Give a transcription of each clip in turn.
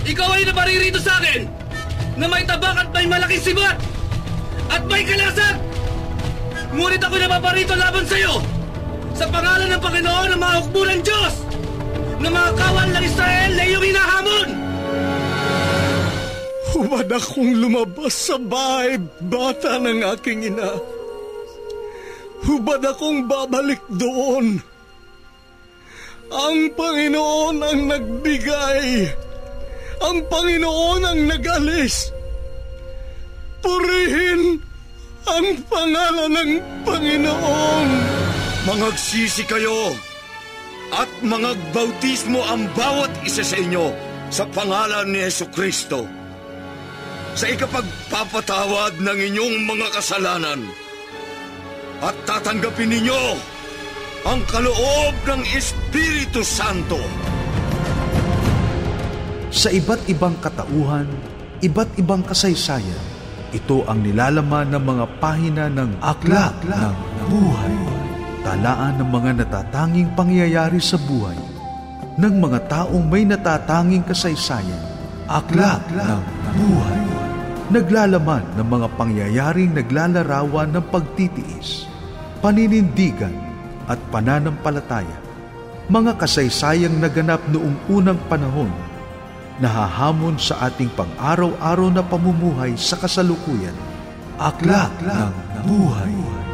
Ikaw ay naparirito sa akin na may tabak at may malaking sibat at may kalasag. Ngunit ako napaparito laban sa iyo sa pangalan ng Panginoon ng mga hukbo ng Diyos na mga kawal ng Israel na iyong hinahamon. Hubad akong lumabas sa bahay bata ng aking ina. Hubad akong babalik doon. Ang Panginoon ang nagbigay. Ang Panginoon ang nag-alis. Purihin ang pangalan ng Panginoon. Mangagsisi kayo at mangagbautismo ang bawat isa sa inyo sa pangalan ni Jesucristo sa ikapagpapatawad ng inyong mga kasalanan, at tatanggapin ninyo ang kaloob ng Espiritu Santo. Sa iba't ibang katauhan, iba't ibang kasaysayan, ito ang nilalaman ng mga pahina ng Aklat ng Buhay. Talaan ng mga natatanging pangyayari sa buhay ng mga taong may natatanging kasaysayan. Aklat ng Buhay. Naglalaman ng mga pangyayaring naglalarawan ng pagtitiis, paninindigan at pananampalataya. Mga kasaysayang naganap noong unang panahon, nahahamon sa ating pang-araw-araw na pamumuhay sa kasalukuyan. Aklat ng Buhay.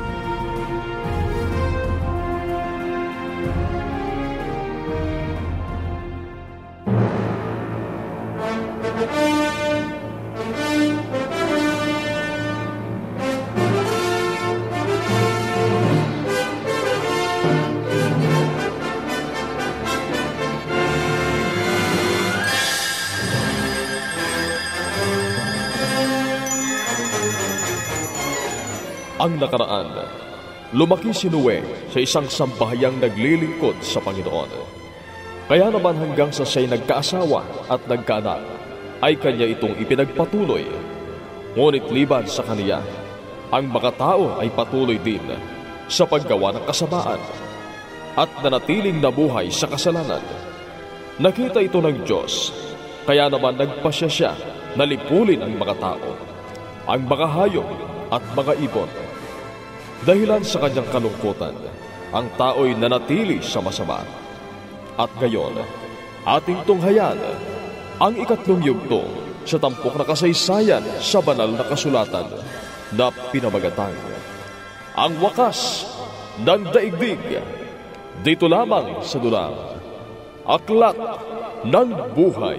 Ang nakaraan, lumaki si Noe sa isang sambahayang naglilingkod sa Panginoon. Kaya naman hanggang sa siya'y nagkaasawa at nagkaanak, ay kanya itong ipinagpatuloy. Ngunit liban sa kaniya, ang mga tao ay patuloy din sa paggawa ng kasamaan at nanatiling nabuhay sa kasalanan. Nakita ito ng Diyos, kaya naman nagpasya siya na lipulin ang mga tao, ang mga hayop at mga ibon. Dahilan sa kanyang kalungkutan, ang tao'y nanatili sa masama. At gayon, ating tunghayan ang ikatlong yugto sa tampok na kasaysayan sa banal na kasulatan na pinamagatang Ang Wakas ng Daigdig. Dito lamang sa dulang Aklat ng Buhay.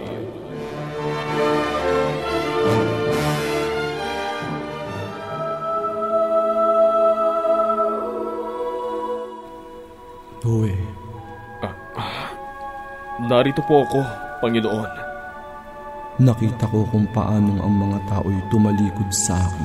Noe. Narito po ako, Panginoon. Nakita ko kung paanong ang mga tao'y tumalikod sa akin.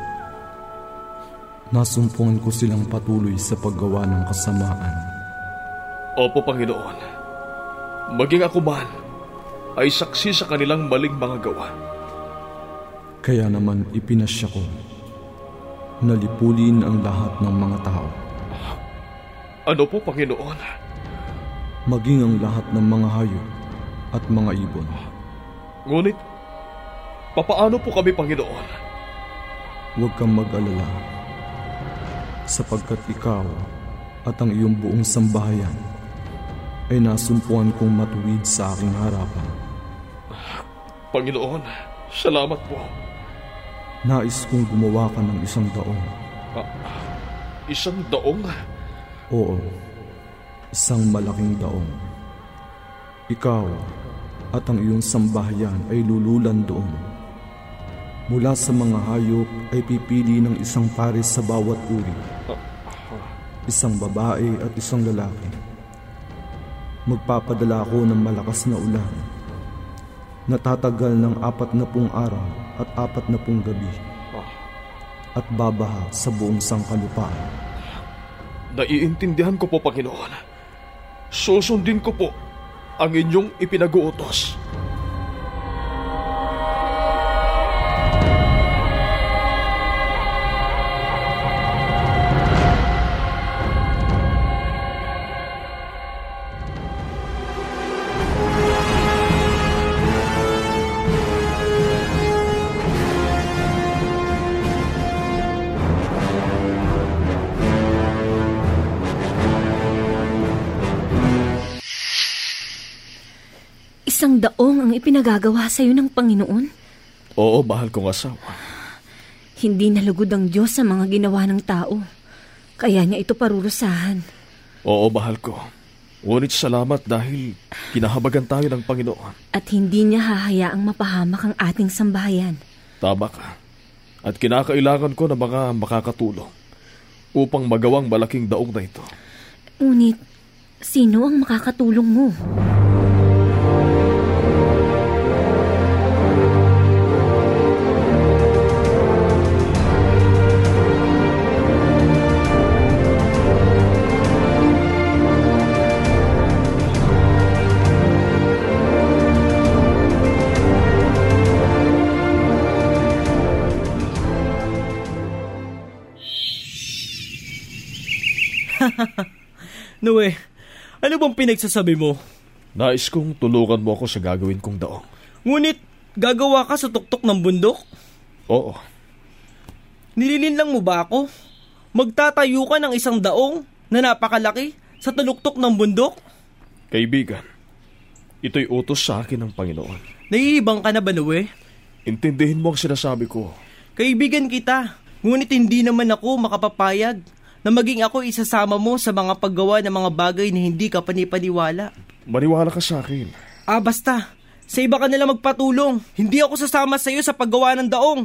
Nasumpungan ko silang patuloy sa paggawa ng kasamaan. Opo, Panginoon. Maging ako man ay saksi sa kanilang maling mga gawa. Kaya naman ipinasya ko na lipulin ang lahat ng mga tao. Ano po, Panginoon? Maging ang lahat ng mga hayop at mga ibon. Ngunit, papaano po kami, Panginoon? Huwag kang mag-alala, sapagkat ikaw at ang iyong buong sambahayan ay nasumpuan kong matuwid sa aking harapan. Panginoon, salamat po. Nais kong gumawa ka ng isang daong. Isang daong? Oo, isang malaking daong. Ikaw at ang iyong sambahayan ay lululan doon. Mula sa mga hayop ay pipili ng isang pares sa bawat uri. Isang babae at isang lalaki. Magpapadala ako ng malakas na ulan na tatagal ng 40 araw at 40 gabi at babaha sa buong sangkalupaan. Naiintindihan ko po, Panginoon. Susundin ko po ang inyong ipinag-uutos. Isang daong ang ipinagagawa sa iyo ng Panginoon? Oo, mahal kong asawa. Hindi nalugod ang Diyos sa mga ginawa ng tao. Kaya niya ito parurusahan. Oo, mahal ko. Ngunit salamat dahil kinahabagan tayo ng Panginoon. At hindi niya hahayaang mapahamak ang ating sambahayan. Tama ka. At kinakailangan ko ng mga makakatulong upang magawang malaking daong na ito. Ngunit, sino ang makakatulong mo? Noe, ano bang pinagsasabi mo? Nais kong tulungan mo ako sa gagawin kong daong. Ngunit, gagawa ka sa tuktok ng bundok? Oo. Nililinlang mo ba ako? Magtatayo ka ng isang daong na napakalaki sa taluktok ng bundok? Kaibigan, ito'y utos sa akin ng Panginoon. Naiibang ka na ba, Noe? Intindihin mo ang sinasabi ko. Kaibigan kita, ngunit hindi naman ako makapapayag na maging ako isasama mo sa mga paggawa ng mga bagay na hindi ka panipaniwala. Maniwala ka sa akin. Basta. Sa iba ka nila magpatulong. Hindi ako sasama sa iyo sa paggawa ng daong.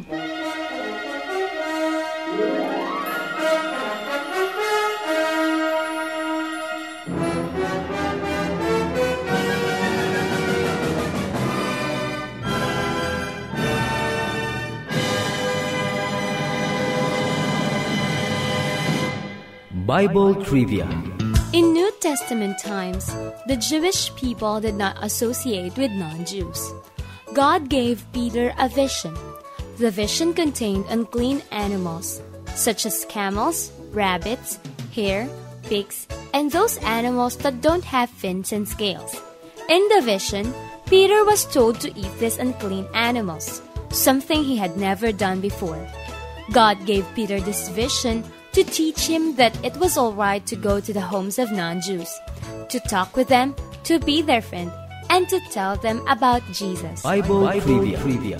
Bible Trivia. In New Testament times, the Jewish people did not associate with non-Jews. God gave Peter a vision. The vision contained unclean animals, such as camels, rabbits, hare, pigs, and those animals that don't have fins and scales. In the vision, Peter was told to eat these unclean animals, something he had never done before. God gave Peter this vision to teach him that it was all right to go to the homes of non-Jews, to talk with them, to be their friend, and to tell them about Jesus. Bible Trivia.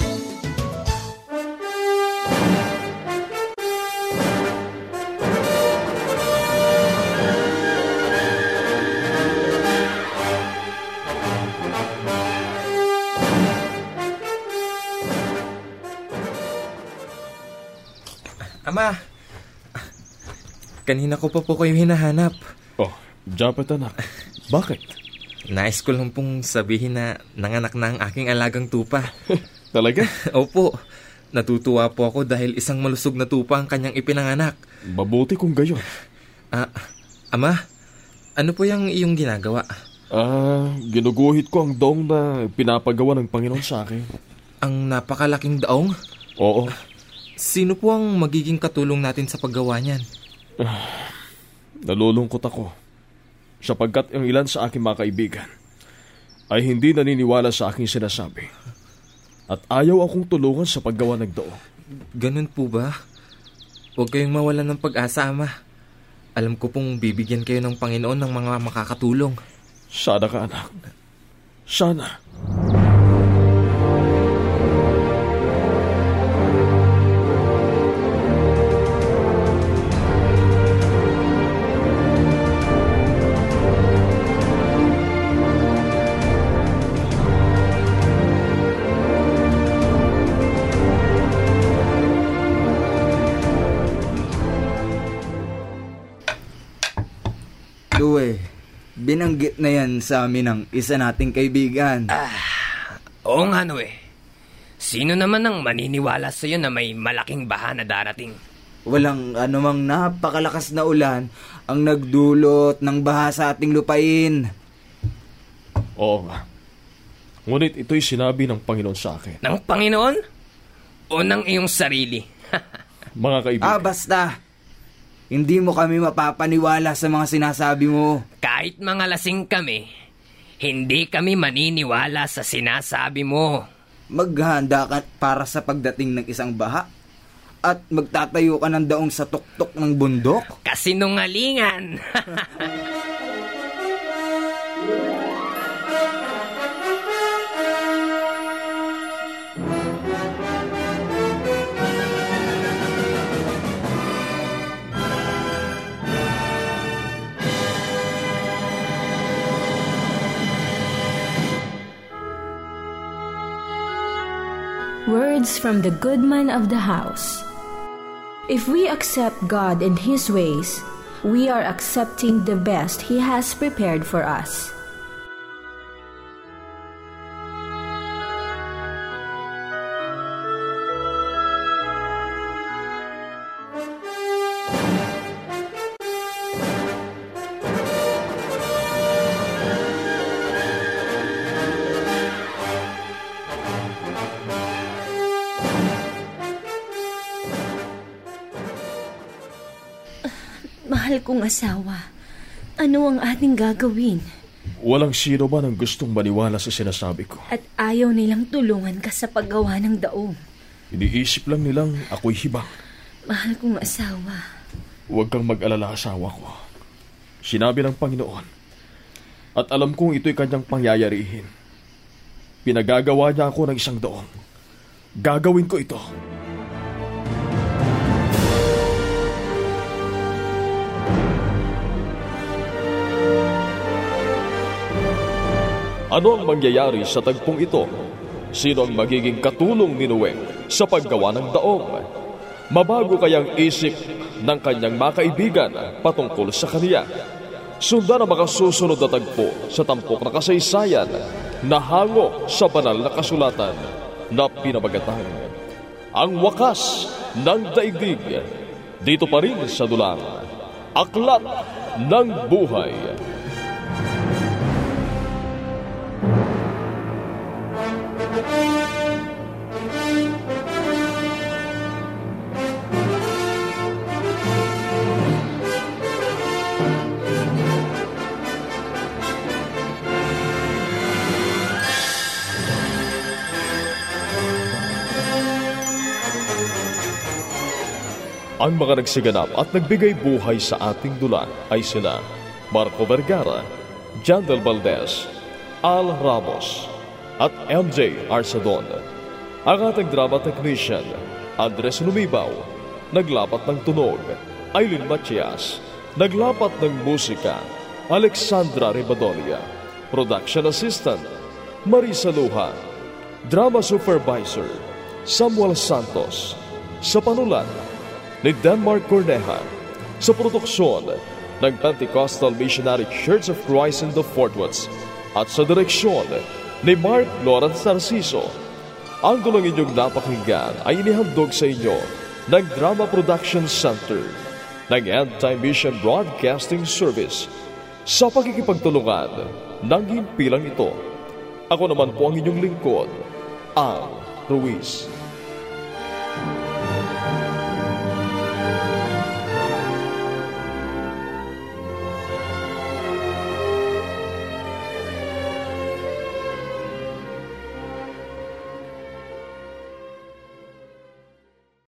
Ama, kanina ko pa po kayo hinahanap. Oh, Japet anak. Bakit? Nais ko lang pong sabihin na nanganak na ang aking alagang tupa. Talaga? Opo, natutuwa po ako dahil isang malusog na tupa ang kanyang ipinanganak. Mabuti kung gayon. Ama, ano po yung iyong ginagawa? Ginuguhit ko ang daong na pinapagawa ng Panginoon sa akin. Ang napakalaking daong? Oo. Sino po ang magiging katulong natin sa paggawa niyan? Nalulungkot ako sapagkat ang ilan sa aking mga kaibigan ay hindi naniniwala sa aking sinasabi at ayaw akong tulungan sa paggawa ng daong. Ganun po ba? Huwag kayong mawalan ng pag-asa, Ama. Alam ko pong bibigyan kayo ng Panginoon ng mga makakatulong. Sana ka, anak. Sana. Luwe, binanggit na yan sa amin ng isa nating kaibigan. Oo nga, Noe. Sino naman ang maniniwala sa'yo na may malaking baha na darating? Walang anumang napakalakas na ulan ang nagdulot ng baha sa ating lupain. Oo nga. Ngunit ito'y sinabi ng Panginoon sa akin. Ng Panginoon? O ng iyong sarili? Mga kaibigan. Basta. Hindi mo kami mapapaniwala sa mga sinasabi mo. Kahit mga lasing kami, hindi kami maniniwala sa sinasabi mo. Maghahanda ka para sa pagdating ng isang baha at magtatayo ka ng daong sa tuktok ng bundok? Kasinungalingan! Words from the good man of the house. If we accept God and His ways, we are accepting the best He has prepared for us. Mahal kong asawa, ano ang ating gagawin? Walang sino man ang gustong maniwala sa sinasabi ko. At ayaw nilang tulungan ka sa paggawa ng daong. Iniisip lang nilang ako'y hibang. Mahal kong asawa. Huwag kang mag-alala, asawa ko. Sinabi ng Panginoon. At alam kong ito'y kanyang pangyayarihin. Pinagagawa niya ako ng isang daong. Gagawin ko ito. Ano ang mangyayari sa tagpong ito? Sino ang magiging katulong ni Noe sa paggawa ng daong? Mabago kayang isip ng kanyang makaibigan patungkol sa kaniya? Sundan ang makasusunod na tagpo sa tampok na kasaysayan na hango sa banal na kasulatan na pinamagatang Ang Wakas ng Daigdig. Dito pa rin sa dulang Aklat ng Buhay. Ang mga nagsiganap at nagbigay buhay sa ating dula ay sina Marco Vergara, Jandel Valdez, Al Ramos, at MJ Arsadon. Ang ating drama technician, Andres Lumibaw, naglapat ng tunog, Aileen Matias, naglapat ng musika, Alexandra Ribadolia, production assistant, Marisa Luha, drama supervisor, Samuel Santos, sa panulat ni Denmark Corneja, sa produksyon ng Pentecostal Missionary Church of Christ in the Fort Worth, at sa direksyon ni Mark Lawrence Narciso. Ang dulang inyong napakinggan ay inihandog sa inyo ng Drama Production Center ng End Time Mission Broadcasting Service sa pakikipagtulungan ng himpilang ito. Ako naman po ang inyong lingkod, Al Ruiz.